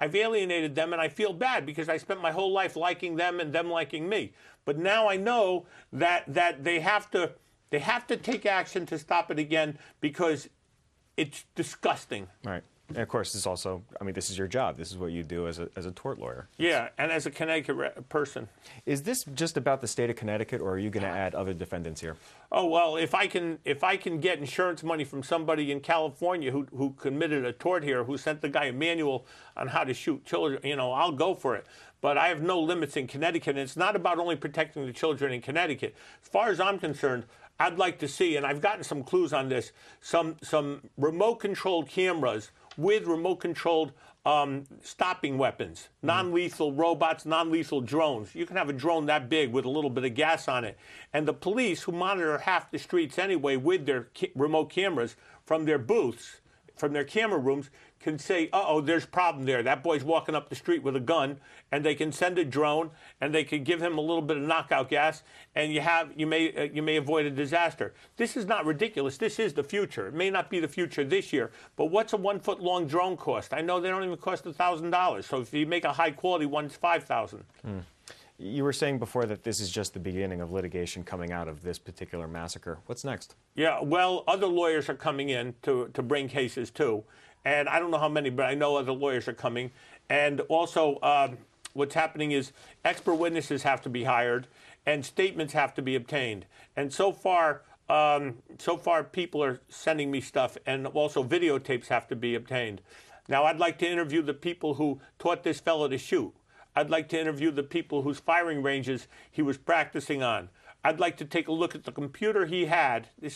I've alienated them, and I feel bad because I spent my whole life liking them and them liking me. But now I know that they have to take action to stop it again because it's disgusting. Right. And of course, this also, I mean, this is your job. This is what you do as a tort lawyer. Yeah, and as a Connecticut person. Is this just about the state of Connecticut, or are you going to add other defendants here? Oh, well, if I can get insurance money from somebody in California who committed a tort here, who sent the guy a manual on how to shoot children, I'll go for it. But I have no limits in Connecticut, and it's not about only protecting the children in Connecticut. As far as I'm concerned, I'd like to see, and I've gotten some clues on this, some remote-controlled cameras with remote-controlled stopping weapons, non-lethal robots, non-lethal drones. You can have a drone that big with a little bit of gas on it. And the police, who monitor half the streets anyway with their remote cameras from their booths, from their camera rooms, can say, uh-oh, there's a problem there. That boy's walking up the street with a gun, and they can send a drone, and they can give him a little bit of knockout gas, and you may avoid a disaster. This is not ridiculous. This is the future. It may not be the future this year, but what's a 1-foot-long drone cost? I know they don't even cost $1,000. So if you make a high-quality one, it's $5,000. You were saying before that this is just the beginning of litigation coming out of this particular massacre. What's next? Yeah, well, other lawyers are coming in to bring cases too. And I don't know how many, but I know other lawyers are coming. And also, what's happening is expert witnesses have to be hired and statements have to be obtained. And so far people are sending me stuff, and also videotapes have to be obtained. Now, I'd like to interview the people who taught this fellow to shoot. I'd like to interview the people whose firing ranges he was practicing on. I'd like to take a look at the computer he had. This